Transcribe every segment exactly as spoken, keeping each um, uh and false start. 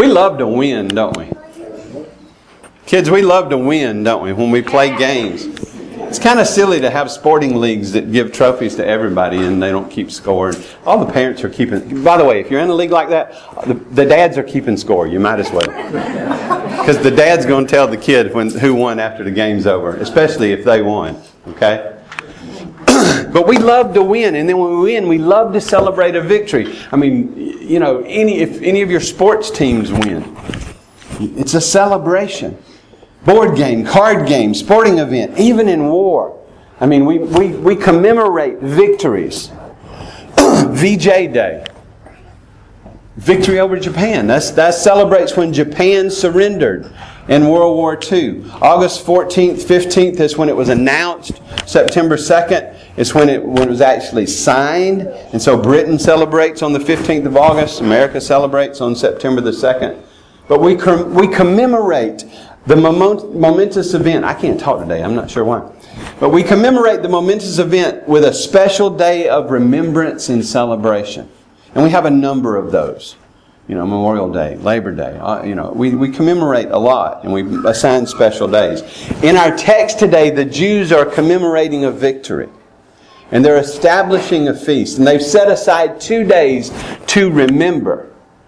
We love to win, don't we? Kids, we love to win, don't we, when we play games. It's kind of silly to have sporting leagues that give trophies to everybody and they don't keep score. All the parents are keeping... By the way, if you're in a league like that, the, the dads are keeping score. You might as well. Because the dad's going to tell the kid when, who won after the game's over, especially if they won. Okay? But we love to win, and then when we win, we love to celebrate a victory. I mean, you know, any if any of your sports teams win, it's a celebration. Board game, card game, sporting event, even in war. I mean, we, we, we commemorate victories. V J Day. Victory over Japan. That's, that celebrates when Japan surrendered in World War Two. August fourteenth, fifteenth is when it was announced. September second is when it, when it was actually signed. And so Britain celebrates on the fifteenth of August. America celebrates on September the second. But we, com- we commemorate the moment, momentous event. I can't talk today. I'm not sure why. But we commemorate the momentous event with a special day of remembrance and celebration. And we have a number of those. You know, Memorial Day, Labor Day. Uh, you know, we, we commemorate a lot and we assign special days. In our text today, the Jews are commemorating a victory. And they're establishing a feast. And they've set aside two days to remember.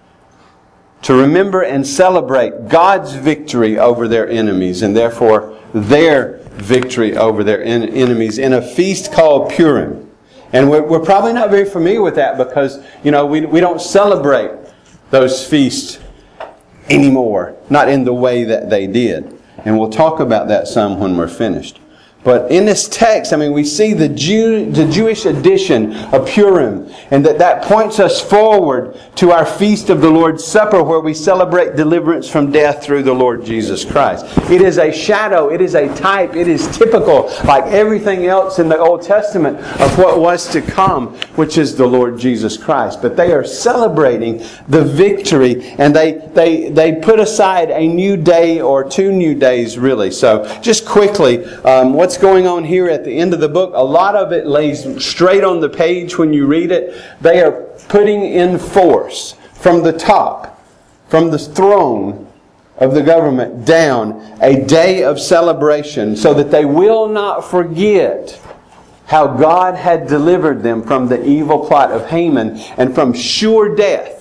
To remember and celebrate God's victory over their enemies and therefore their victory over their en- enemies in a feast called Purim. And we're, we're probably not very familiar with that because, you know, we, we don't celebrate those feasts anymore. Not in the way that they did. And we'll talk about that some when we're finished. But in this text, I mean, we see the Jew, the Jewish edition of Purim, and that that points us forward to our feast of the Lord's Supper, where we celebrate deliverance from death through the Lord Jesus Christ. It is a shadow, it is a type, it is typical, like everything else in the Old Testament, of what was to come, which is the Lord Jesus Christ. But they are celebrating the victory, and they they they put aside a new day or two new days, really. So, just quickly, um, what's going on here at the end of the book? A lot of it lays straight on the page when you read it. They are putting in force from the top, from the throne of the government down, a day of celebration so that they will not forget how God had delivered them from the evil plot of Haman and from sure death.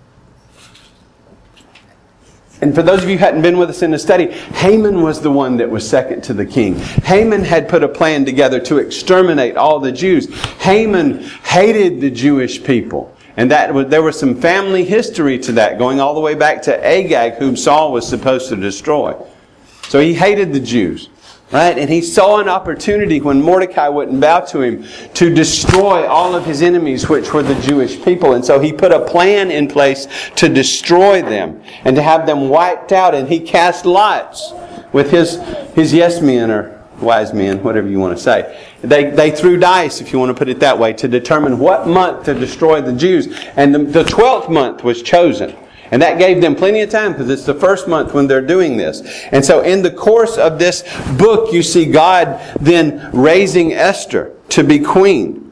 And for those of you who hadn't been with us in the study, Haman was the one that was second to the king. Haman had put a plan together to exterminate all the Jews. Haman hated the Jewish people. And that was, there was some family history to that, going all the way back to Agag, whom Saul was supposed to destroy. So he hated the Jews. Right? And he saw an opportunity when Mordecai wouldn't bow to him to destroy all of his enemies, which were the Jewish people. And so he put a plan in place to destroy them and to have them wiped out. And he cast lots with his, his yes men or wise men, whatever you want to say. They, they threw dice, if you want to put it that way, to determine what month to destroy the Jews. And the, the twelfth month was chosen. And that gave them plenty of time because it's the first month when they're doing this. And so in the course of this book, you see God then raising Esther to be queen.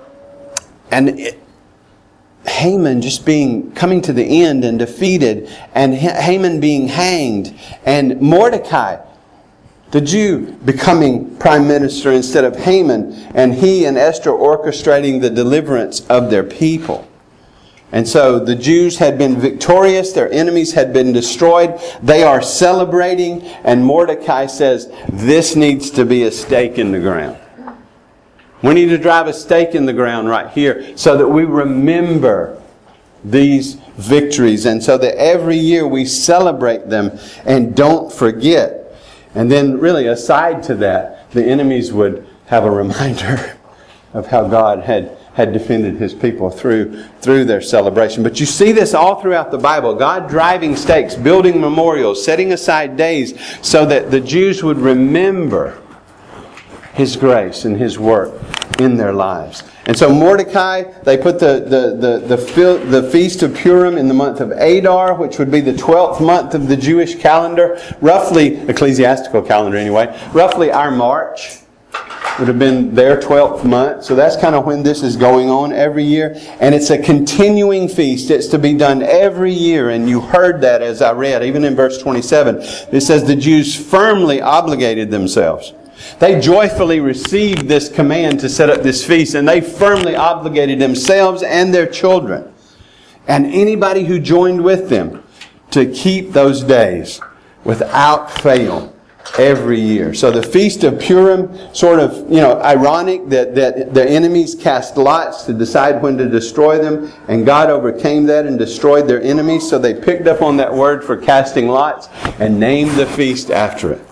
And it, Haman just being, coming to the end and defeated. And Haman being hanged. And Mordecai, the Jew, becoming prime minister instead of Haman. And he and Esther orchestrating the deliverance of their people. And so the Jews had been victorious. Their enemies had been destroyed. They are celebrating. And Mordecai says, this needs to be a stake in the ground. We need to drive a stake in the ground right here so that we remember these victories. And so that every year we celebrate them and don't forget. And then really aside to that, the enemies would have a reminder of how God had had defended His people through, through their celebration. But you see this all throughout the Bible. God driving stakes, building memorials, setting aside days so that the Jews would remember His grace and His work in their lives. And so Mordecai, they put the, the, the, the, the Feast of Purim in the month of Adar, which would be the twelfth month of the Jewish calendar. Roughly, ecclesiastical calendar anyway, roughly our March. would have been their twelfth month. So that's kind of when this is going on every year. And it's a continuing feast. It's to be done every year. And you heard that as I read, even in verse twenty-seven. It says the Jews firmly obligated themselves. They joyfully received this command to set up this feast, and they firmly obligated themselves and their children and anybody who joined with them to keep those days without fail every year. So the Feast of Purim, sort of, you know, ironic that, that their enemies cast lots to decide when to destroy them, and God overcame that and destroyed their enemies. So they picked up on that word for casting lots and named the feast after it,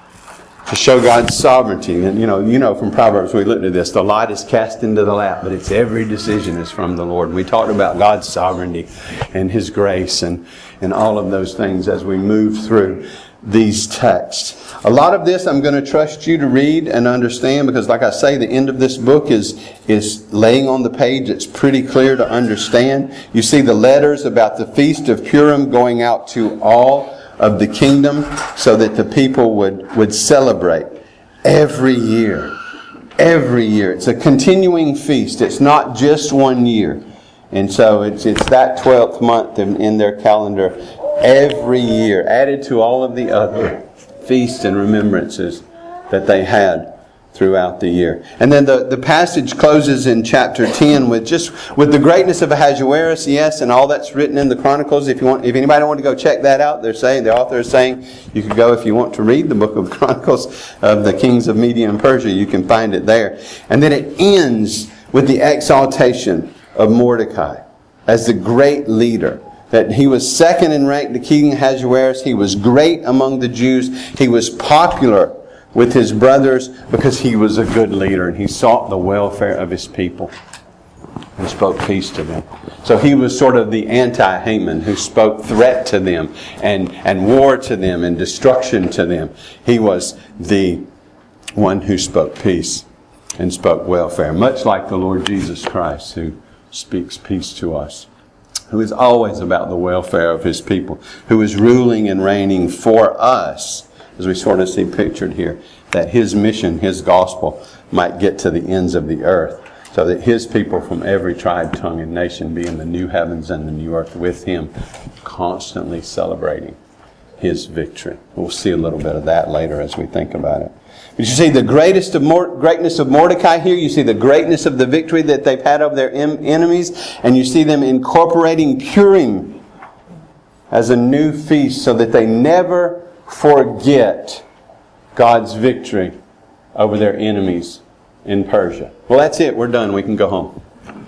to show God's sovereignty. And you know, you know from Proverbs, we looked at this, the lot is cast into the lap, but it's every decision is from the Lord. And we talked about God's sovereignty and His grace and, and all of those things as we move through these texts. A lot of this I'm going to trust you to read and understand, because like I say, the end of this book is, is laying on the page. It's pretty clear to understand. You see the letters about the Feast of Purim going out to all of the kingdom so that the people would, would celebrate every year. Every year. It's a continuing feast. It's not just one year. And so it's it's that twelfth month in, in their calendar every year, added to all of the other feasts and remembrances that they had throughout the year. And then the, the passage closes in chapter ten with just with the greatness of Ahasuerus, yes, and all that's written in the Chronicles. If you want, if anybody want to go check that out, they're saying the author is saying you could go if you want to read the book of Chronicles of the kings of Media and Persia. You can find it there. And then it ends with the exaltation of Mordecai as the great leader. That he was second in rank to King Ahasuerus. He was great among the Jews. He was popular with his brothers because he was a good leader and he sought the welfare of his people and spoke peace to them. So he was sort of the anti-Haman who spoke threat to them and, and war to them and destruction to them. He was the one who spoke peace and spoke welfare, much like the Lord Jesus Christ, who speaks peace to us, who is always about the welfare of His people, who is ruling and reigning for us, as we sort of see pictured here, that His mission, His gospel, might get to the ends of the earth, so that His people from every tribe, tongue, and nation be in the new heavens and the new earth with Him, constantly celebrating His victory. We'll see a little bit of that later as we think about it. But you see the greatest of Mor- greatness of Mordecai here. You see the greatness of the victory that they've had over their em- enemies. And you see them incorporating Purim as a new feast so that they never forget God's victory over their enemies in Persia. Well, that's it. We're done. We can go home.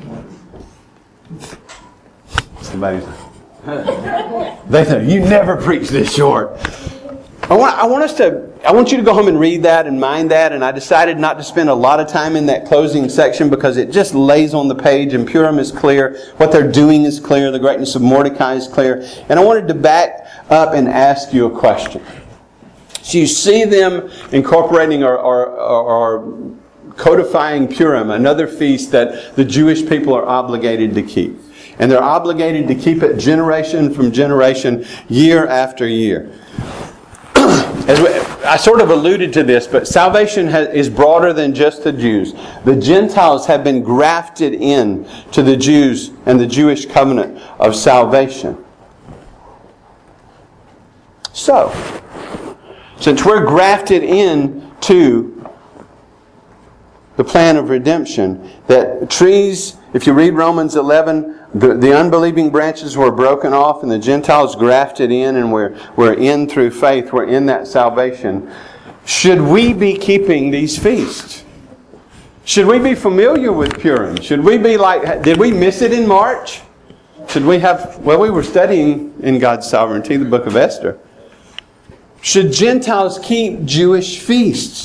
Somebody's... They said, you never preach this short. I want, I want us to, I want you to go home and read that and mind that. And I decided not to spend a lot of time in that closing section because it just lays on the page and Purim is clear. What they're doing is clear. The greatness of Mordecai is clear. And I wanted to back up and ask you a question. So you see them incorporating or, or, or codifying Purim, another feast that the Jewish people are obligated to keep. And they're obligated to keep it generation from generation, year after year. As we, I sort of alluded to this, but salvation has, is broader than just the Jews. The Gentiles have been grafted in to the Jews and the Jewish covenant of salvation. So, since we're grafted in to the plan of redemption, that trees, if you read Romans eleven, the, the unbelieving branches were broken off and the Gentiles grafted in, and we're, we're in through faith. We're in that salvation. Should we be keeping these feasts? Should we be familiar with Purim? Should we be like, did we miss it in March? Should we have, well, we were studying in God's sovereignty, the book of Esther. Should Gentiles keep Jewish feasts?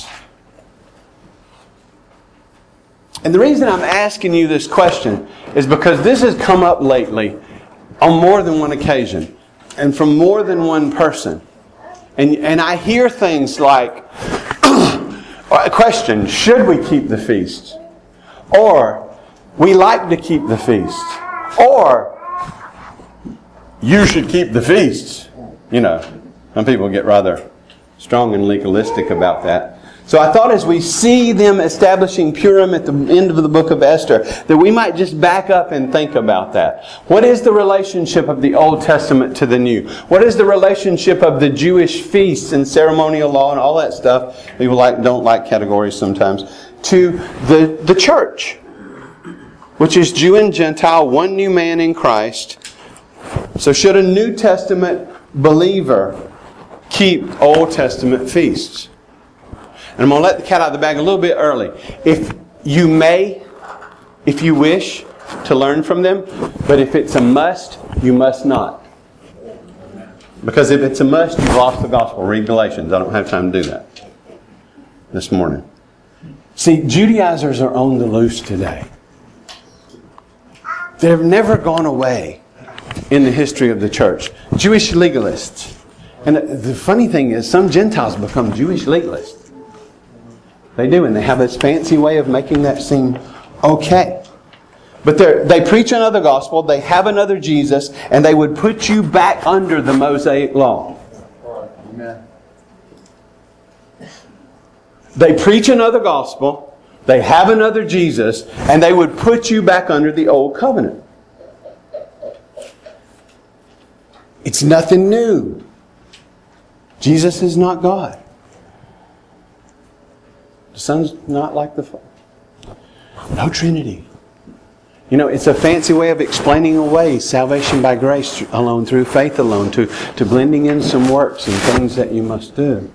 And the reason I'm asking you this question is because this has come up lately on more than one occasion and from more than one person. And, and I hear things like, a question, should we keep the feast? Or, we like to keep the feast. Or, you should keep the feast. You know, some people get rather strong and legalistic about that. So I thought as we see them establishing Purim at the end of the book of Esther, that we might just back up and think about that. What is the relationship of the Old Testament to the New? What is the relationship of the Jewish feasts and ceremonial law and all that stuff? People like don't like categories sometimes. To the, the church, which is Jew and Gentile, one new man in Christ. So should a New Testament believer keep Old Testament feasts? And I'm going to let the cat out of the bag a little bit early. If you may, if you wish, to learn from them, but if it's a must, you must not. Because if it's a must, you've lost the gospel. Read Galatians. I don't have time to do that this morning. See, Judaizers are on the loose today. They've never gone away in the history of the church. Jewish legalists. And the funny thing is, some Gentiles become Jewish legalists. They do, and they have this fancy way of making that seem okay. But they preach another gospel, they have another Jesus, and they would put you back under the Mosaic law. Amen. They preach another gospel, they have another Jesus, and they would put you back under the old covenant. It's nothing new. Jesus is not God. The Son's not like the Father. No Trinity. You know, it's a fancy way of explaining away salvation by grace alone, through faith alone, to, to blending in some works and things that you must do.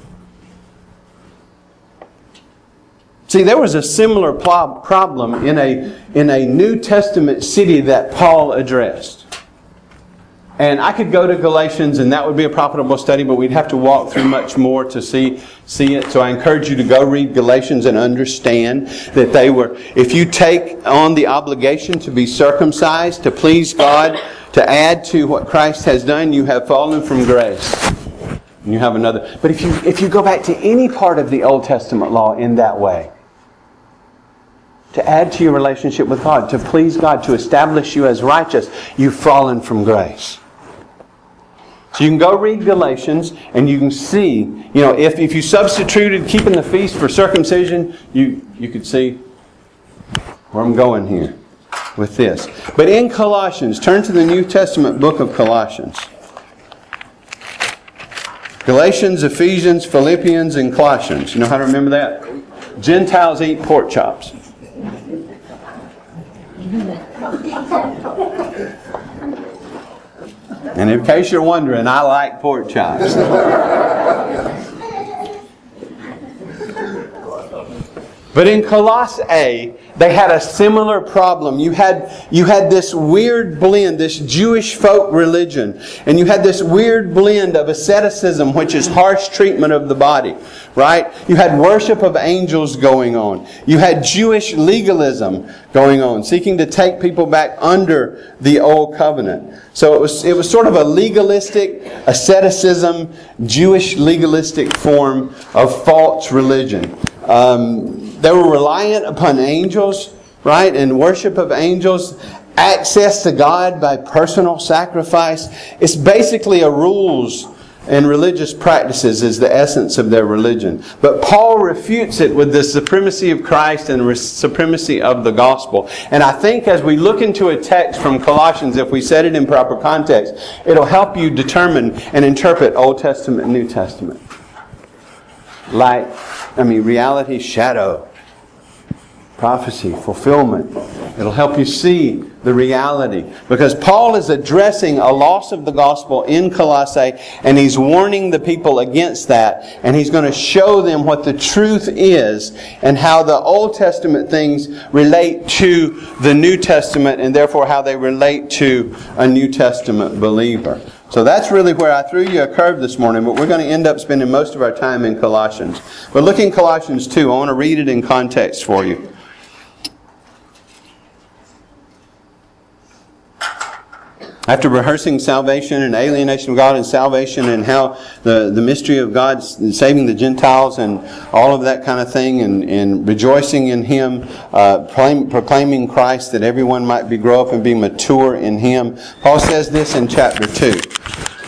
See, there was a similar pl- problem in a, in a New Testament city that Paul addressed. And I could go to Galatians and that would be a profitable study, but we'd have to walk through much more to see, see it. So I encourage you to go read Galatians and understand that they were, if you take on the obligation to be circumcised, to please God, to add to what Christ has done, you have fallen from grace. And you have another. But if you, if you go back to any part of the Old Testament law in that way, to add to your relationship with God, to please God, to establish you as righteous, you've fallen from grace. So you can go read Galatians and you can see, you know, if, if you substituted keeping the feast for circumcision, you, you could see where I'm going here with this. But in Colossians, turn to the New Testament book of Colossians. Galatians, Ephesians, Philippians, and Colossians. You know how to remember that? Gentiles eat pork chops. And in case you're wondering, I like pork chops. But in Colossae, they had a similar problem. You had, you had this weird blend, this Jewish folk religion. And you had this weird blend of asceticism, which is harsh treatment of the body. Right? You had worship of angels going on. You had Jewish legalism going on, seeking to take people back under the old covenant. So it was, it was sort of a legalistic, asceticism, Jewish legalistic form of false religion. Um, they were reliant upon angels, right? And worship of angels, access to God by personal sacrifice. It's basically a rules and religious practices is the essence of their religion. But Paul refutes it with the supremacy of Christ and the supremacy of the gospel. And I think as we look into a text from Colossians, if we set it in proper context, it'll help you determine and interpret Old Testament and New Testament. Light, I mean reality, shadow, prophecy, fulfillment. It'll help you see the reality. Because Paul is addressing a loss of the gospel in Colossae, and he's warning the people against that. And he's going to show them what the truth is and how the Old Testament things relate to the New Testament, and therefore how they relate to a New Testament believer. So that's really where I threw you a curve this morning, but we're going to end up spending most of our time in Colossians. But look in Colossians two. I want to read it in context for you. After rehearsing salvation and alienation of God and salvation and how the, the mystery of God saving the Gentiles and all of that kind of thing, and, and rejoicing in Him, uh, proclaim, proclaiming Christ that everyone might be grow up and be mature in Him, Paul says this in chapter two.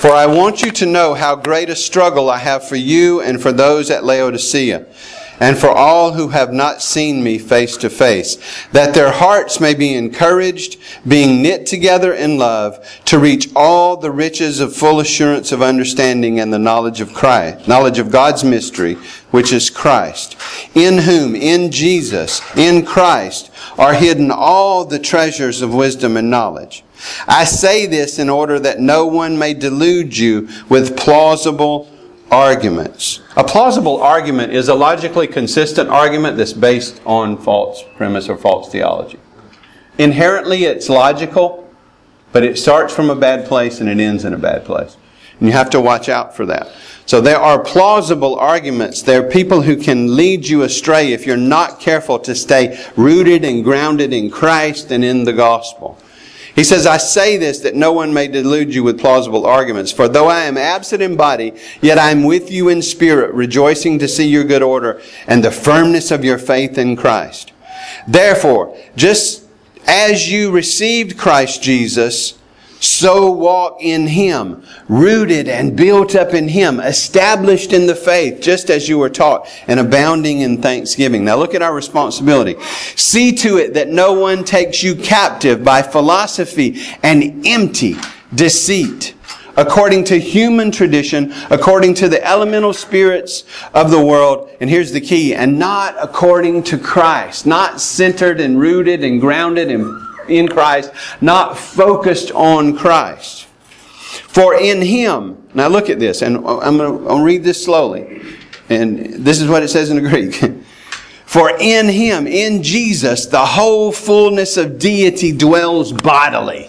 For I want you to know how great a struggle I have for you and for those at Laodicea, and for all who have not seen me face to face, that their hearts may be encouraged, being knit together in love, to reach all the riches of full assurance of understanding and the knowledge of Christ, knowledge of God's mystery, which is Christ, in whom, in Jesus, in Christ, are hidden all the treasures of wisdom and knowledge. I say this in order that no one may delude you with plausible arguments. A plausible argument is a logically consistent argument that's based on false premise or false theology. Inherently, it's logical, but it starts from a bad place and it ends in a bad place. And you have to watch out for that. So there are plausible arguments. There are people who can lead you astray if you're not careful to stay rooted and grounded in Christ and in the gospel. He says, I say this that no one may delude you with plausible arguments. For though I am absent in body, yet I am with you in spirit, rejoicing to see your good order and the firmness of your faith in Christ. Therefore, just as you received Christ Jesus, so walk in Him, rooted and built up in Him, established in the faith, just as you were taught, and abounding in thanksgiving. Now look at our responsibility. See to it that no one takes you captive by philosophy and empty deceit, according to human tradition, according to the elemental spirits of the world. And here's the key, and not according to Christ, not centered and rooted and grounded in in Christ, not focused on Christ. For in Him, now look at this, and I'm going to read this slowly. And this is what it says in the Greek. For in Him, in Jesus, the whole fullness of deity dwells bodily.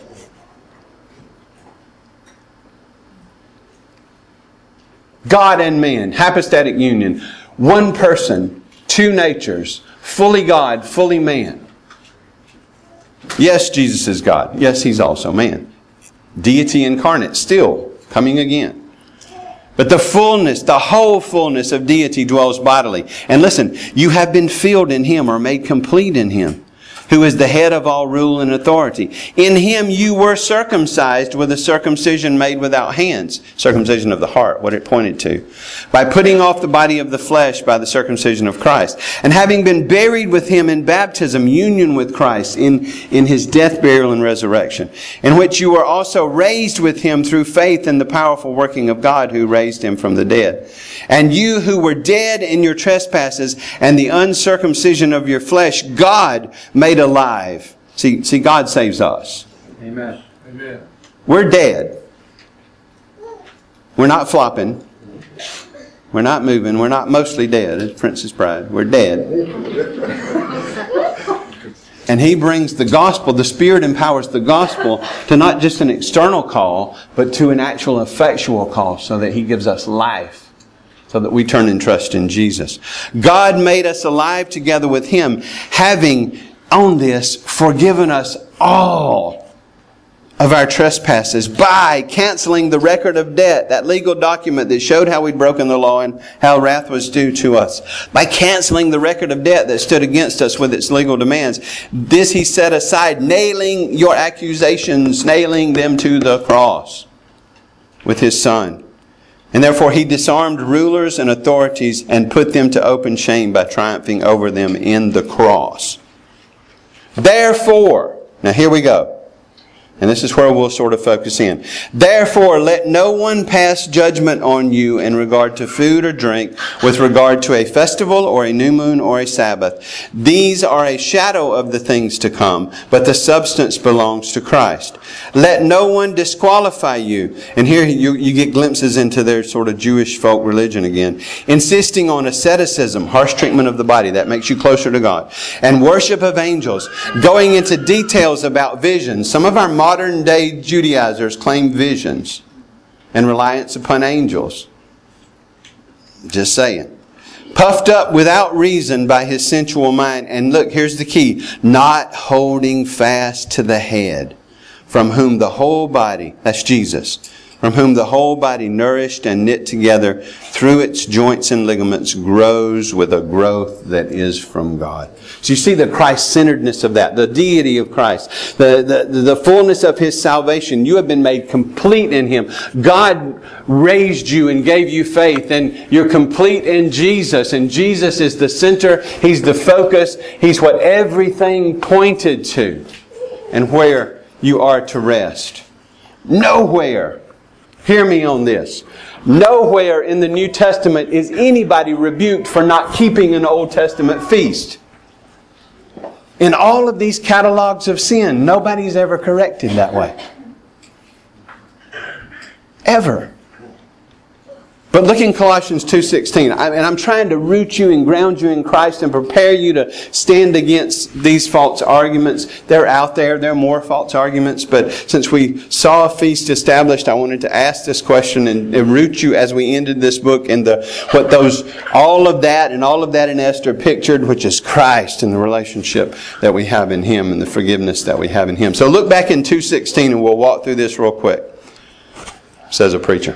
God and man, hypostatic union, one person, two natures, fully God, fully man. Yes, Jesus is God. Yes, He's also man. Deity incarnate, still coming again. But the fullness, the whole fullness of deity dwells bodily. And listen, you have been filled in Him or made complete in Him, who is the head of all rule and authority. In Him you were circumcised with a circumcision made without hands. Circumcision of the heart, what it pointed to. By putting off the body of the flesh by the circumcision of Christ. And having been buried with Him in baptism, union with Christ in, in His death, burial, and resurrection. In which you were also raised with Him through faith in the powerful working of God who raised Him from the dead. And you who were dead in your trespasses and the uncircumcision of your flesh, God made alive. See, see, God saves us. Amen. Amen. We're dead. We're not flopping. We're not moving. We're not mostly dead, as Princess Bride. We're dead. And He brings the gospel. The Spirit empowers the gospel to not just an external call, but to an actual effectual call, so that He gives us life, so that we turn and trust in Jesus. God made us alive together with Him, having on this forgiven us all of our trespasses by canceling the record of debt, that legal document that showed how we'd broken the law and how wrath was due to us. By canceling the record of debt that stood against us with its legal demands. This He set aside, nailing your accusations, nailing them to the cross with His Son. And therefore He disarmed rulers and authorities and put them to open shame by triumphing over them in the cross. Therefore, now here we go. And this is where we'll sort of focus in. Therefore, let no one pass judgment on you in regard to food or drink, with regard to a festival or a new moon or a Sabbath. These are a shadow of the things to come, but the substance belongs to Christ. Let no one disqualify you. And here you, you get glimpses into their sort of Jewish folk religion again. Insisting on asceticism, harsh treatment of the body. That makes you closer to God. And worship of angels. Going into details about visions. Some of our modern day Judaizers claim visions and reliance upon angels. Just saying. Puffed up without reason by his sensual mind. And look, here's the key. Not holding fast to the head, from whom the whole body, that's Jesus, from whom the whole body, nourished and knit together through its joints and ligaments, grows with a growth that is from God. So you see the Christ-centeredness of that, the deity of Christ, the, the, the fullness of His salvation. You have been made complete in Him. God raised you and gave you faith, and you're complete in Jesus. And Jesus is the center. He's the focus. He's what everything pointed to, and where you are to rest. Nowhere, hear me on this, nowhere in the New Testament is anybody rebuked for not keeping an Old Testament feast. In all of these catalogs of sin, nobody's ever corrected that way. Ever. But look in Colossians two sixteen. I, and I'm trying to root you and ground you in Christ and prepare you to stand against these false arguments. They're out there. There are more false arguments. But since we saw a feast established, I wanted to ask this question and, and root you as we ended this book in the what those all of that and all of that in Esther pictured, which is Christ and the relationship that we have in Him and the forgiveness that we have in Him. So look back in two sixteen and we'll walk through this real quick. Says a preacher.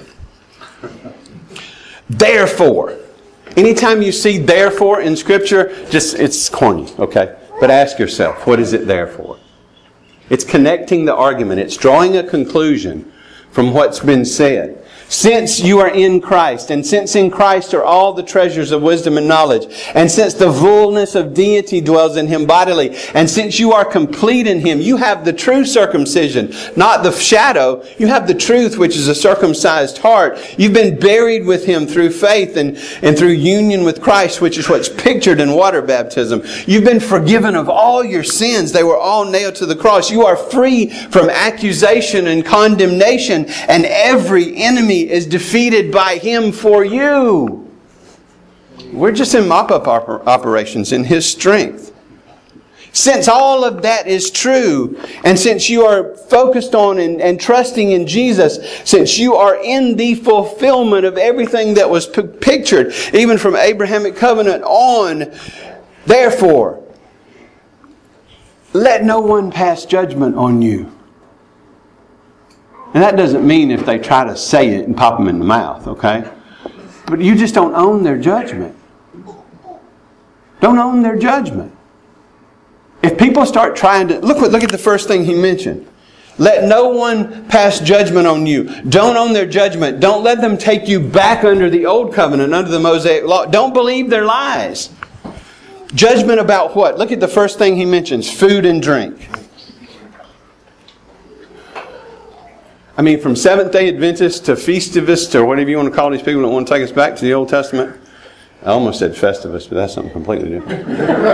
Therefore. Anytime you see therefore in Scripture, just it's corny, okay? But ask yourself, what is it there for? It's connecting the argument. It's drawing a conclusion from what's been said. Since you are in Christ, and since in Christ are all the treasures of wisdom and knowledge, and since the fullness of deity dwells in Him bodily, and since you are complete in Him, you have the true circumcision, not the shadow. You have the truth, which is a circumcised heart. You've been buried with Him through faith and, and through union with Christ, which is what's pictured in water baptism. You've been forgiven of all your sins. They were all nailed to the cross. You are free from accusation and condemnation, and every enemy is defeated by Him for you. We're just in mop-up oper- operations in His strength. Since all of that is true, and since you are focused on and, and trusting in Jesus, since you are in the fulfillment of everything that was p- pictured, even from Abrahamic covenant on, therefore, let no one pass judgment on you. And that doesn't mean if they try to say it and pop them in the mouth, okay? But you just don't own their judgment. Don't own their judgment. If people start trying to... Look, look at the first thing he mentioned. Let no one pass judgment on you. Don't own their judgment. Don't let them take you back under the old covenant, under the Mosaic law. Don't believe their lies. Judgment about what? Look at the first thing he mentions. Food and drink. I mean, from Seventh-day Adventists to Feastivists or whatever you want to call these people that want to take us back to the Old Testament. I almost said Festivus, but that's something completely different.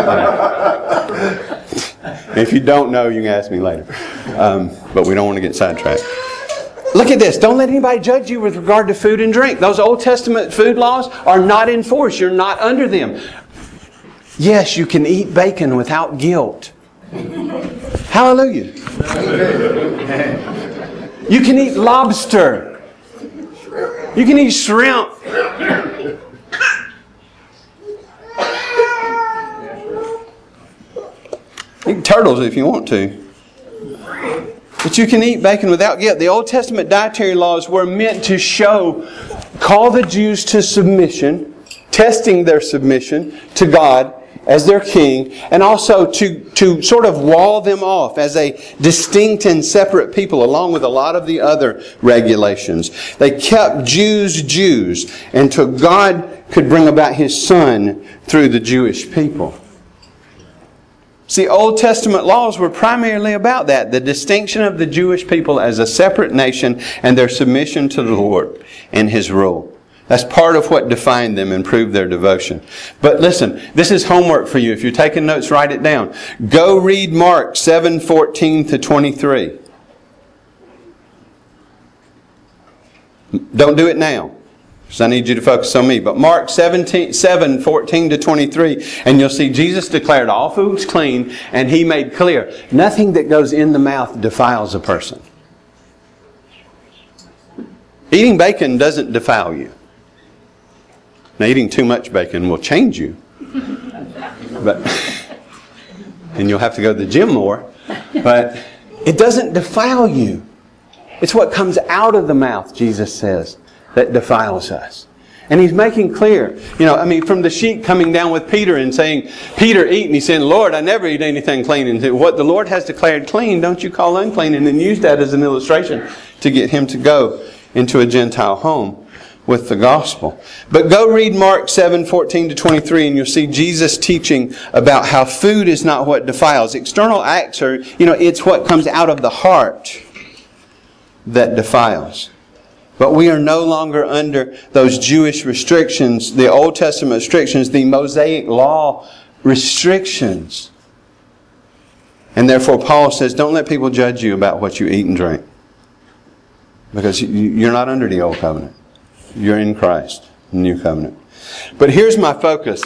Uh, if you don't know, you can ask me later. Um, but we don't want to get sidetracked. Look at this. Don't let anybody judge you with regard to food and drink. Those Old Testament food laws are not in force. You're not under them. Yes, you can eat bacon without guilt. Hallelujah. You can eat lobster. You can eat shrimp. Eat turtles if you want to. But you can eat bacon without guilt. The Old Testament dietary laws were meant to show, call the Jews to submission, testing their submission to God as their king, and also to, to sort of wall them off as a distinct and separate people, along with a lot of the other regulations. They kept Jews Jews until God could bring about His Son through the Jewish people. See, Old Testament laws were primarily about that, the distinction of the Jewish people as a separate nation and their submission to the Lord and His rule. That's part of what defined them and proved their devotion. But listen, this is homework for you. If you're taking notes, write it down. Go read Mark seven fourteen to twenty-three. Don't do it now, because I need you to focus on me. But Mark seven fourteen to twenty-three, and you'll see Jesus declared all foods clean, and He made clear nothing that goes in the mouth defiles a person. Eating bacon doesn't defile you. Now, eating too much bacon will change you. But, and you'll have to go to the gym more. But it doesn't defile you. It's what comes out of the mouth, Jesus says, that defiles us. And He's making clear, you know, I mean, from the sheep coming down with Peter and saying, Peter, eat. And He's saying, Lord, I never eat anything clean. And what the Lord has declared clean, don't you call unclean. And then use that as an illustration to get him to go into a Gentile home with the gospel. But go read Mark seven, fourteen to twenty-three, and you'll see Jesus teaching about how food is not what defiles. External acts are, you know, it's what comes out of the heart that defiles. But we are no longer under those Jewish restrictions, the Old Testament restrictions, the Mosaic Law restrictions. And therefore Paul says, don't let people judge you about what you eat and drink. Because you're not under the Old Covenant. You're in Christ, the New Covenant. But here's my focus.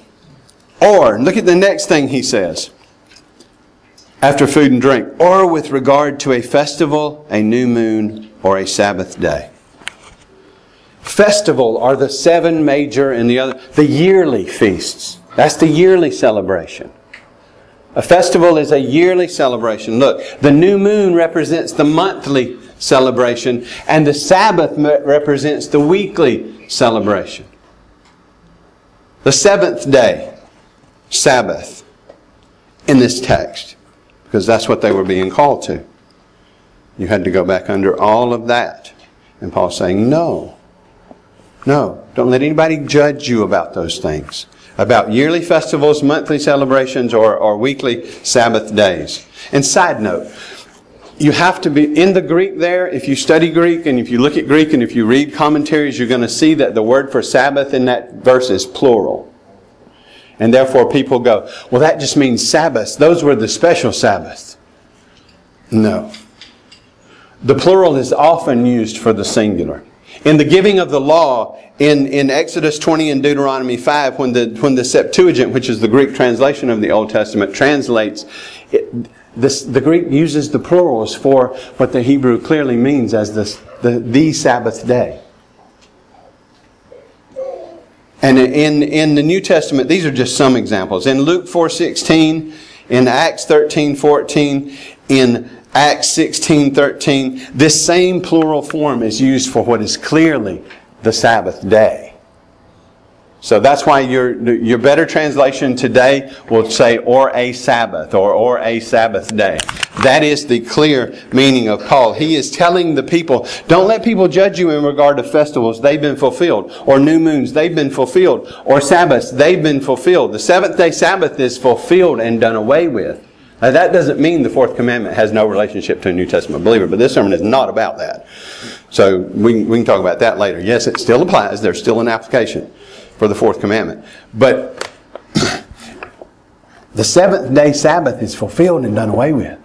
Or, look at the next thing he says. After food and drink. Or with regard to a festival, a new moon, or a Sabbath day. Festival are the seven major and the other, the yearly feasts. That's the yearly celebration. A festival is a yearly celebration. Look, the new moon represents the monthly celebration, and the Sabbath represents the weekly celebration. The seventh day, Sabbath, in this text, because that's what they were being called to. You had to go back under all of that. And Paul's saying, no. No. Don't let anybody judge you about those things. About yearly festivals, monthly celebrations, or, or weekly Sabbath days. And side note, you have to be, in the Greek there, if you study Greek, and if you look at Greek, and if you read commentaries, you're going to see that the word for Sabbath in that verse is plural. And therefore people go, well, that just means Sabbaths. Those were the special Sabbaths. No. The plural is often used for the singular. In the giving of the law, in, in Exodus twenty and Deuteronomy five, when the when the Septuagint, which is the Greek translation of the Old Testament, translates, it, this, the Greek uses the plurals for what the Hebrew clearly means as this, the, the Sabbath day. And in, in the New Testament, these are just some examples. In Luke four sixteen, in Acts thirteen fourteen, in Acts sixteen thirteen, this same plural form is used for what is clearly the Sabbath day. So that's why your your better translation today will say, or a Sabbath, or or a Sabbath day. That is the clear meaning of Paul. He is telling the people, don't let people judge you in regard to festivals. They've been fulfilled. Or new moons. They've been fulfilled. Or Sabbaths. They've been fulfilled. The seventh day Sabbath is fulfilled and done away with. Now, that doesn't mean the fourth commandment has no relationship to a New Testament believer, but this sermon is not about that. So we, we can talk about that later. Yes, it still applies. There's still an application for the fourth commandment. But the seventh day Sabbath is fulfilled and done away with.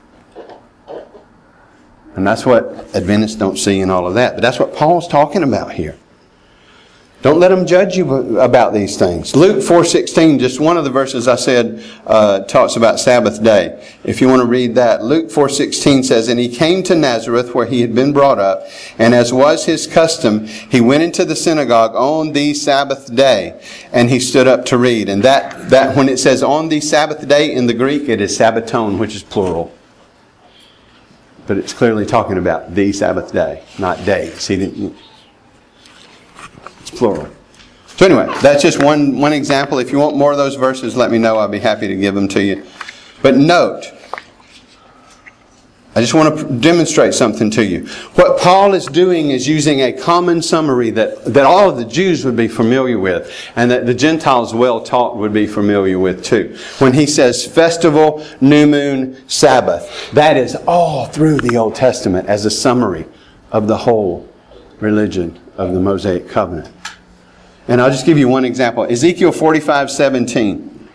And that's what Adventists don't see in all of that. But that's what Paul's talking about here. Don't let them judge you about these things. Luke four sixteen, just one of the verses I said, uh, talks about Sabbath day. If you want to read that, Luke four sixteen says, and he came to Nazareth where he had been brought up, and as was his custom, he went into the synagogue on the Sabbath day, and he stood up to read. And that, that when it says on the Sabbath day in the Greek, it is Sabbaton, which is plural. But it's clearly talking about the Sabbath day, not days. He didn't... It's plural. So anyway, that's just one, one example. If you want more of those verses, let me know. I'll be happy to give them to you. But note, I just want to demonstrate something to you. What Paul is doing is using a common summary that, that all of the Jews would be familiar with, and that the Gentiles well taught would be familiar with too. When he says festival, new moon, Sabbath, that is all through the Old Testament as a summary of the whole religion of the Mosaic Covenant. And I'll just give you one example. Ezekiel forty-five seventeen.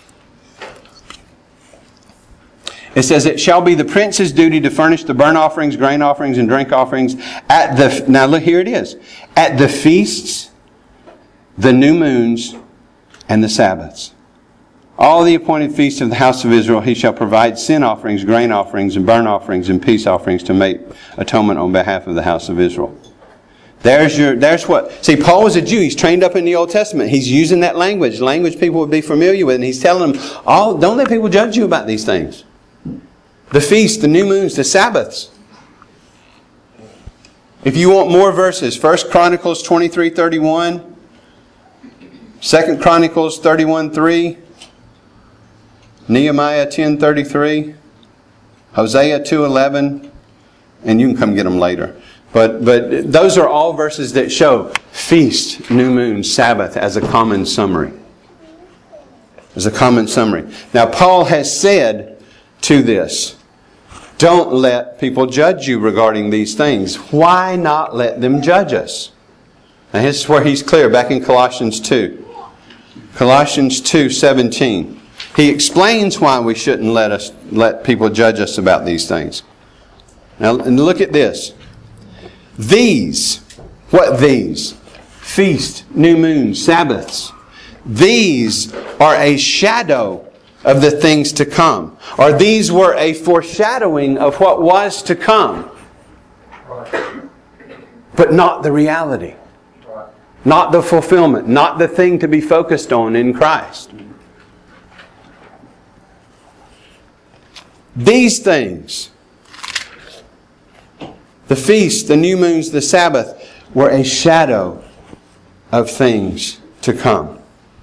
It says, it shall be the prince's duty to furnish the burnt offerings, grain offerings, and drink offerings at the... Now look, here it is. At the feasts, the new moons, and the Sabbaths. All the appointed feasts of the house of Israel, he shall provide sin offerings, grain offerings, and burnt offerings, and peace offerings to make atonement on behalf of the house of Israel. There's your, there's what, see, Paul was a Jew. He's trained up in the Old Testament. He's using that language, language people would be familiar with. And he's telling them, oh, don't let people judge you about these things. The feasts, the new moons, the Sabbaths. If you want more verses, First Chronicles twenty-three thirty-one, Second Chronicles thirty-one three, Nehemiah ten thirty-three, Hosea two eleven, and you can come get them later. But but those are all verses that show feast, new moon, Sabbath as a common summary. As a common summary. Now Paul has said to this, don't let people judge you regarding these things. Why not let them judge us? Now this is where he's clear, back in Colossians two. Colossians two seventeen. He explains why we shouldn't let us let people judge us about these things. Now and look at this. These, what these? Feast, new moon, Sabbaths. These are a shadow of the things to come. Or these were a foreshadowing of what was to come. But not the reality. Not the fulfillment. Not the thing to be focused on in Christ. These things, the feast, the new moons, the Sabbath, were a shadow of things to come.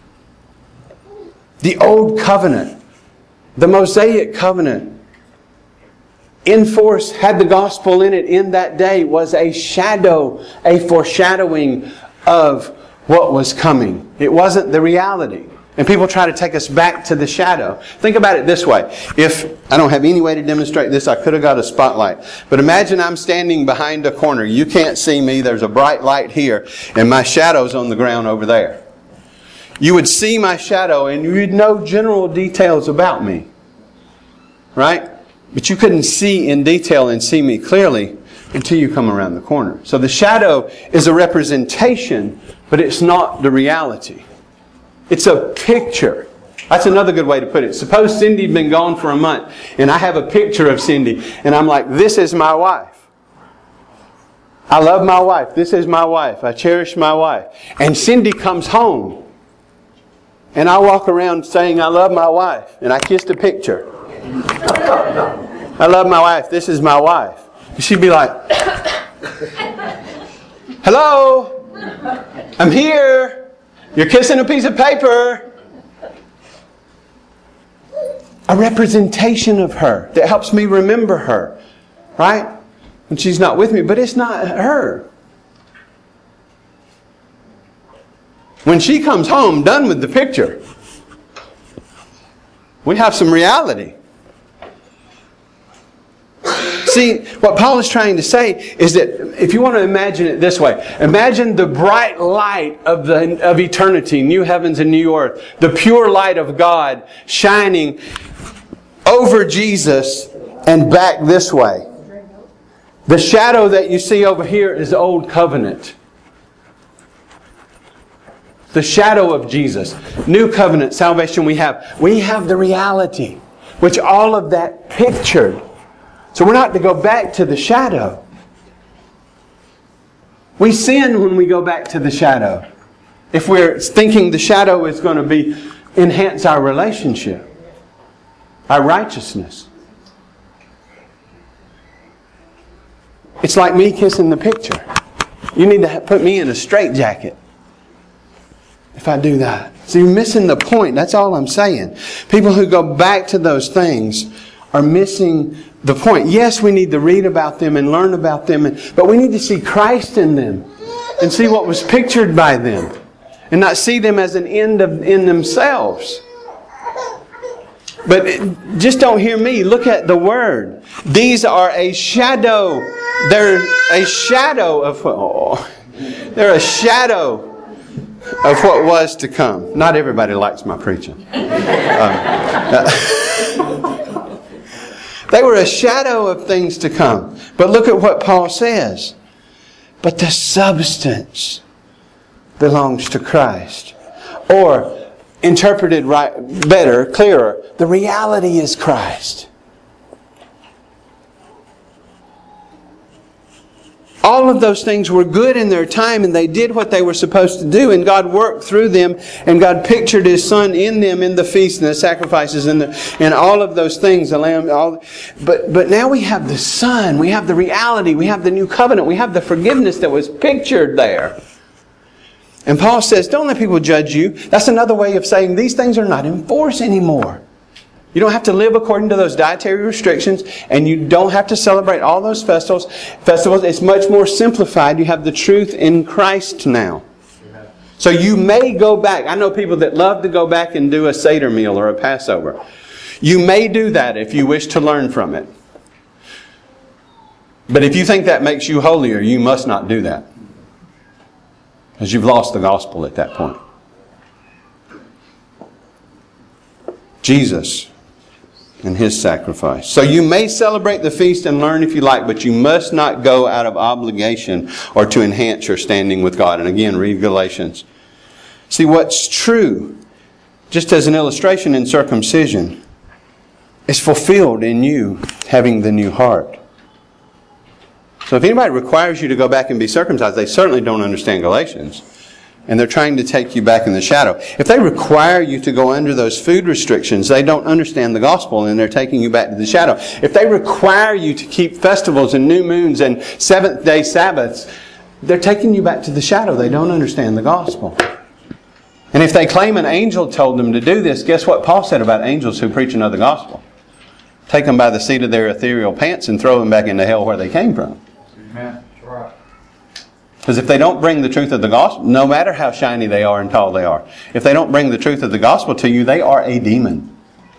The old covenant, the Mosaic covenant, in force, had the gospel in it in that day, was a shadow, a foreshadowing of what was coming. It wasn't the reality. And people try to take us back to the shadow. Think about it this way. If, I don't have any way to demonstrate this, I could have got a spotlight. But imagine I'm standing behind a corner. You can't see me. There's a bright light here. And my shadow's on the ground over there. You would see my shadow and you'd know general details about me. Right? But you couldn't see in detail and see me clearly until you come around the corner. So the shadow is a representation, but it's not the reality. It's a picture. That's another good way to put it. Suppose Cindy'd been gone for a month and I have a picture of Cindy and I'm like, this is my wife. I love my wife. This is my wife. I cherish my wife. And Cindy comes home and I walk around saying I love my wife and I kiss the picture. I love my wife. This is my wife. And she'd be like, hello, I'm here. You're kissing a piece of paper. A representation of her that helps me remember her. Right? When she's not with me. But it's not her. When she comes home, done with the picture, we have some reality. See, what Paul is trying to say is that if you want to imagine it this way, imagine the bright light of the of eternity, new heavens and new earth, the pure light of God shining over Jesus and back this way. The shadow that you see over here is the old covenant. The shadow of Jesus. New covenant salvation we have. We have the reality, which all of that pictured. So we're not to go back to the shadow. We sin when we go back to the shadow. If we're thinking the shadow is going to be enhance our relationship, our righteousness. It's like me kissing the picture. You need to put me in a straitjacket if I do that. So you're missing the point. That's all I'm saying. People who go back to those things are missing the point. Yes, we need to read about them and learn about them, but we need to see Christ in them and see what was pictured by them and not see them as an end of, in themselves. But just don't hear me. Look at the Word. These are a shadow. They're a shadow of... Oh, they're a shadow of what was to come. Not everybody likes my preaching. Um, uh, They were a shadow of things to come. But look at what Paul says. But the substance belongs to Christ. Or, interpreted right, better, clearer, the reality is Christ. All of those things were good in their time, and they did what they were supposed to do, and God worked through them, and God pictured His Son in them, in the feast and the sacrifices and, the, and all of those things. The lamb, all, but, but now we have the Son, we have the reality, we have the new covenant, we have the forgiveness that was pictured there. And Paul says, don't let people judge you. That's another way of saying these things are not in force anymore. You don't have to live according to those dietary restrictions, and you don't have to celebrate all those festivals. Festivals, it's much more simplified. You have the truth in Christ now. So you may go back. I know people that love to go back and do a Seder meal or a Passover. You may do that if you wish to learn from it. But if you think that makes you holier, you must not do that. Because you've lost the gospel at that point. Jesus and His sacrifice. So you may celebrate the feast and learn if you like, but you must not go out of obligation or to enhance your standing with God. And again, read Galatians. See, what's true, just as an illustration in circumcision, is fulfilled in you having the new heart. So if anybody requires you to go back and be circumcised, they certainly don't understand Galatians. And they're trying to take you back in the shadow. If they require you to go under those food restrictions, they don't understand the gospel and they're taking you back to the shadow. If they require you to keep festivals and new moons and seventh day Sabbaths, they're taking you back to the shadow. They don't understand the gospel. And if they claim an angel told them to do this, guess what Paul said about angels who preach another gospel? Take them by the seat of their ethereal pants and throw them back into hell where they came from. Amen. That's right. Because if they don't bring the truth of the gospel, no matter how shiny they are and tall they are, if they don't bring the truth of the gospel to you, they are a demon.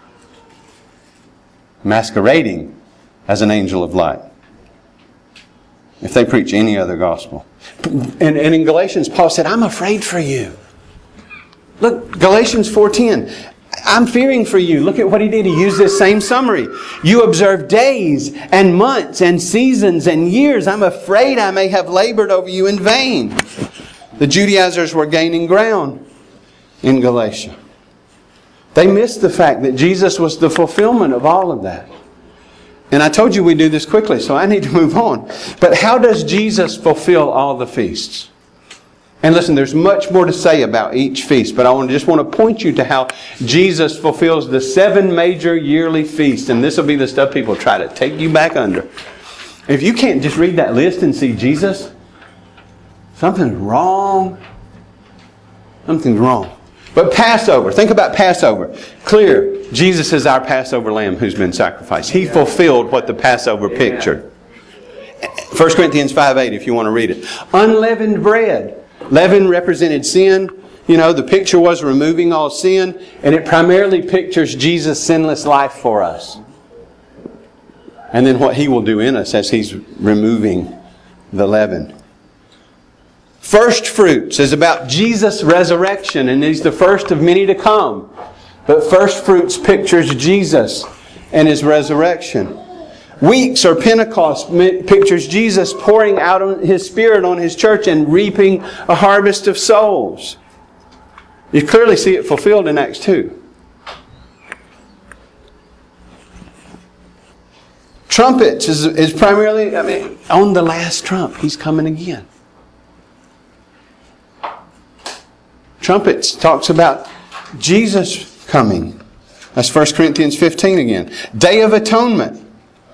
Masquerading as an angel of light. If they preach any other gospel. And, and in Galatians, Paul said, I'm afraid for you. Look, Galatians four ten. I'm fearing for you. Look at what he did. He used this same summary. You observe days and months and seasons and years. I'm afraid I may have labored over you in vain. The Judaizers were gaining ground in Galatia. They missed the fact that Jesus was the fulfillment of all of that. And I told you we do this quickly, so I need to move on. But how does Jesus fulfill all the feasts? And listen, there's much more to say about each feast, but I just want to point you to how Jesus fulfills the seven major yearly feasts. And this will be the stuff people try to take you back under. If you can't just read that list and see Jesus, something's wrong. Something's wrong. But Passover, think about Passover. Clear, Jesus is our Passover lamb who's been sacrificed. He fulfilled what the Passover pictured. First Corinthians five eight, if you want to read it. Unleavened bread. Leaven represented sin. You know, the picture was removing all sin. And it primarily pictures Jesus' sinless life for us. And then what He will do in us as He's removing the leaven. First fruits is about Jesus' resurrection. And He's the first of many to come. But first fruits pictures Jesus and His resurrection. Weeks or Pentecost pictures Jesus pouring out His Spirit on His church and reaping a harvest of souls. You clearly see it fulfilled in Acts two. Trumpets is, is primarily, I mean, on the last trump, He's coming again. Trumpets talks about Jesus coming. That's First Corinthians fifteen again. Day of Atonement.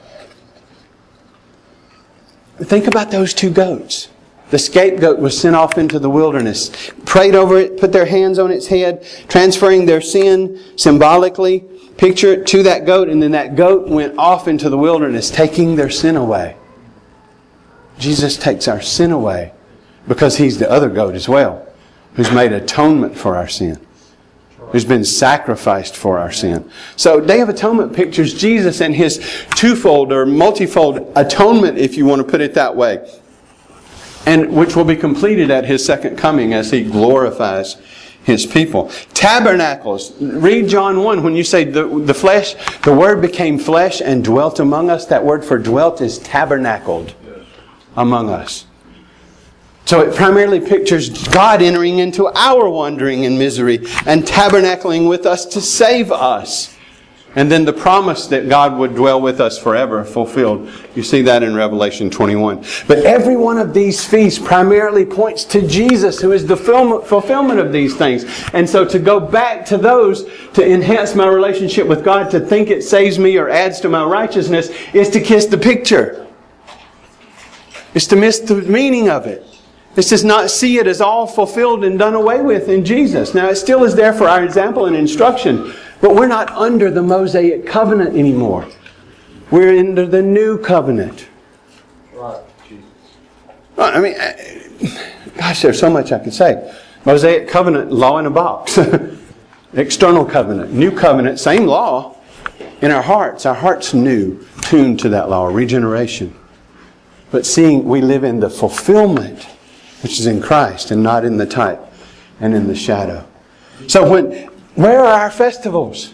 Think about those two goats. The scapegoat was sent off into the wilderness, prayed over it, put their hands on its head, transferring their sin symbolically. Picture it to that goat, and then that goat went off into the wilderness, taking their sin away. Jesus takes our sin away because He's the other goat as well, who's made atonement for our sin, who's been sacrificed for our sin. So Day of Atonement pictures Jesus and His twofold or multifold atonement, if you want to put it that way, and which will be completed at His second coming as He glorifies His people. Tabernacles. Read John one. When you say the, the flesh, the Word became flesh and dwelt among us. That word for dwelt is tabernacled among us. So it primarily pictures God entering into our wandering and misery and tabernacling with us to save us. And then the promise that God would dwell with us forever fulfilled. You see that in Revelation twenty-one. But every one of these feasts primarily points to Jesus, who is the fulfillment of these things. And so to go back to those to enhance my relationship with God, to think it saves me or adds to my righteousness, is to kiss the picture. It's to miss the meaning of it. It's just not see it as all fulfilled and done away with in Jesus. Now it still is there for our example and instruction. But we're not under the Mosaic covenant anymore. We're under the new covenant. Right, Jesus. I mean, gosh, there's so much I could say. Mosaic covenant, law in a box. External covenant, new covenant, same law. In our hearts, our hearts new, tuned to that law, regeneration. But seeing we live in the fulfillment, which is in Christ and not in the type and in the shadow. So when... Where are our festivals?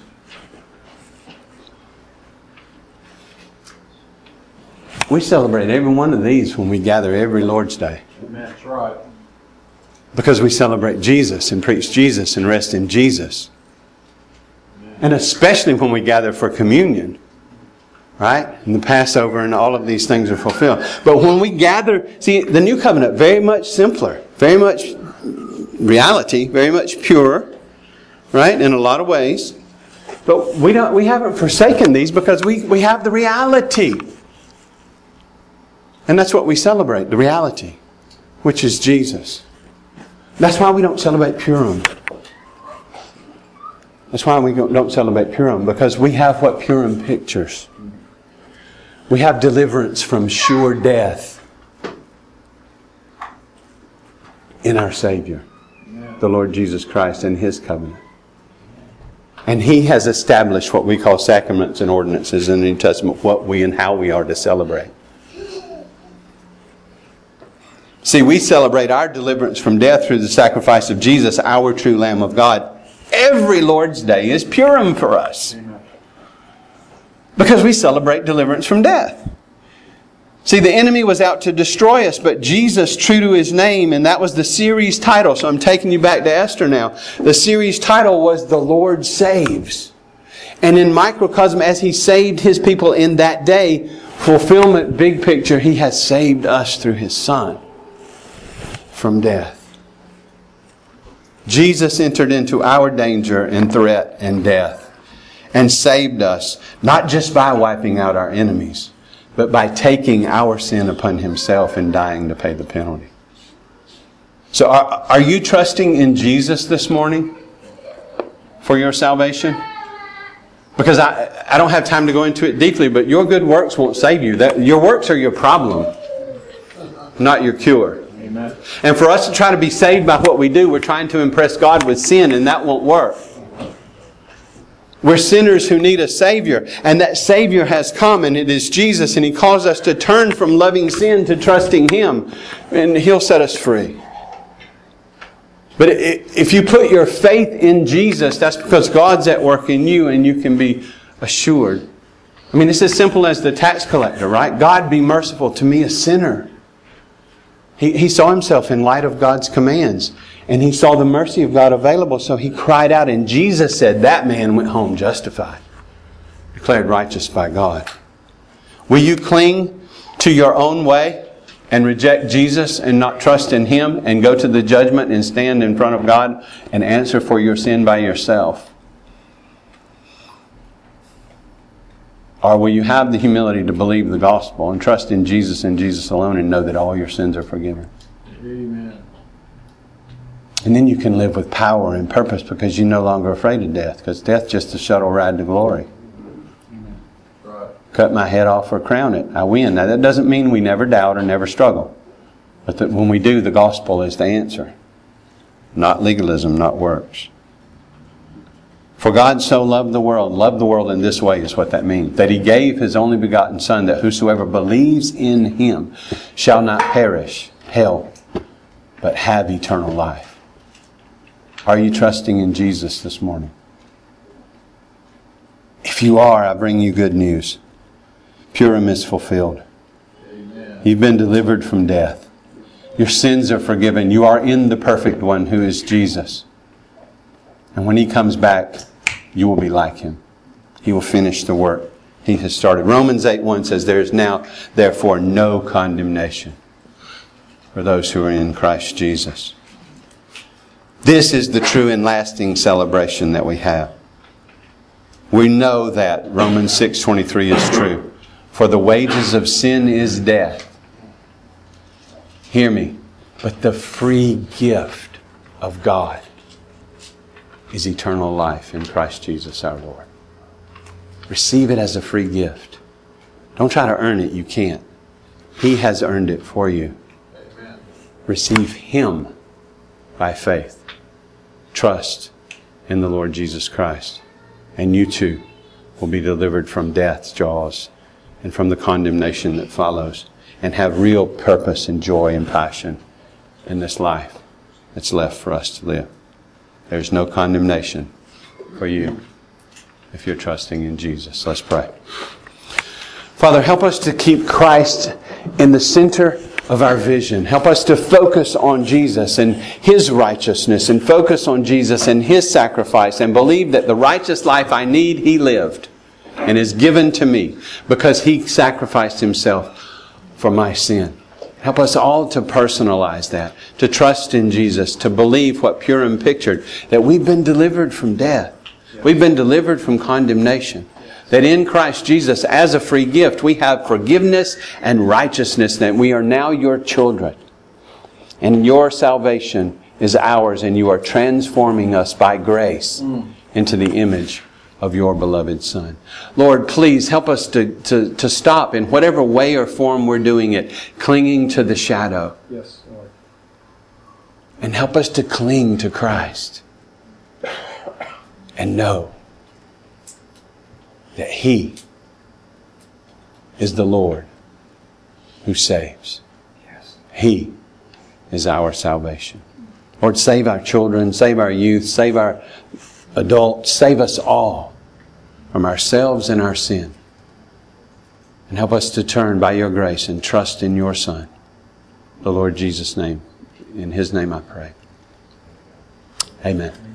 We celebrate every one of these when we gather every Lord's Day. Amen. That's right. Because we celebrate Jesus and preach Jesus and rest in Jesus. Amen. And especially when we gather for communion. Right? And the Passover and all of these things are fulfilled. But when we gather, see, the new covenant, very much simpler, very much reality, very much purer. Right? In a lot of ways. But we don't we haven't forsaken these because we, we have the reality. And that's what we celebrate, the reality, which is Jesus. That's why we don't celebrate Purim. That's why we don't celebrate Purim, because we have what Purim pictures. We have deliverance from sure death in our Savior, the Lord Jesus Christ, and His covenant. And He has established what we call sacraments and ordinances in the New Testament, what we and how we are to celebrate. See, we celebrate our deliverance from death through the sacrifice of Jesus, our true Lamb of God. Every Lord's Day is Purim for us. Because we celebrate deliverance from death. See, the enemy was out to destroy us, but Jesus, true to His name, and that was the series title. So I'm taking you back to Esther now. The series title was The Lord Saves. And in microcosm, as He saved His people in that day, fulfillment, big picture, He has saved us through His Son from death. Jesus entered into our danger and threat and death and saved us, not just by wiping out our enemies, but by taking our sin upon Himself and dying to pay the penalty. So are, are you trusting in Jesus this morning for your salvation? Because I, I don't have time to go into it deeply, but your good works won't save you. That, your works are your problem, not your cure. Amen. And for us to try to be saved by what we do, we're trying to impress God with sin, and that won't work. We're sinners who need a Savior. And that Savior has come, and it is Jesus. And He calls us to turn from loving sin to trusting Him. And He'll set us free. But if you put your faith in Jesus, that's because God's at work in you and you can be assured. I mean, it's as simple as the tax collector, right? God, be merciful to me, a sinner. He, he saw himself in light of God's commands. And he saw the mercy of God available, so he cried out. And Jesus said, that man went home justified, declared righteous by God. Will you cling to your own way and reject Jesus and not trust in Him and go to the judgment and stand in front of God and answer for your sin by yourself? Or will you have the humility to believe the gospel and trust in Jesus and Jesus alone and know that all your sins are forgiven? Amen. And then you can live with power and purpose because you're no longer afraid of death, because death's just a shuttle ride to glory. Amen. Right. Cut my head off or crown it, I win. Now that doesn't mean we never doubt or never struggle. But that when we do, the gospel is the answer. Not legalism, not works. For God so loved the world, loved the world in this way is what that means. That He gave His only begotten Son, that whosoever believes in Him shall not perish, hell, but have eternal life. Are you trusting in Jesus this morning? If you are, I bring you good news. Purim is fulfilled. Amen. You've been delivered from death. Your sins are forgiven. You are in the perfect one who is Jesus. And when He comes back, you will be like Him. He will finish the work He has started. Romans eight one says, there is now, therefore, no condemnation for those who are in Christ Jesus. This is the true and lasting celebration that we have. We know that Romans six twenty-three is true. For the wages of sin is death. Hear me. But the free gift of God is eternal life in Christ Jesus our Lord. Receive it as a free gift. Don't try to earn it. You can't. He has earned it for you. Amen. Receive Him by faith. Trust in the Lord Jesus Christ. And you too will be delivered from death's jaws and from the condemnation that follows, and have real purpose and joy and passion in this life that's left for us to live. There's no condemnation for you if you're trusting in Jesus. Let's pray. Father, help us to keep Christ in the center of our vision. Help us to focus on Jesus and His righteousness, and focus on Jesus and His sacrifice, and believe that the righteous life I need, He lived and is given to me because He sacrificed Himself for my sin. Help us all to personalize that, to trust in Jesus, to believe what Purim pictured, that we've been delivered from death. We've been delivered from condemnation. That in Christ Jesus, as a free gift, we have forgiveness and righteousness, that we are now your children. And your salvation is ours, and you are transforming us by grace into the image of your beloved Son. Lord, please help us to, to, to stop in whatever way or form we're doing it, clinging to the shadow. Yes, Lord. And help us to cling to Christ. And know that He is the Lord who saves. Yes. He is our salvation. Lord, save our children, save our youth, save our adults, save us all from ourselves and our sin. And help us to turn by your grace and trust in your Son, the Lord Jesus' name. In His name I pray. Amen.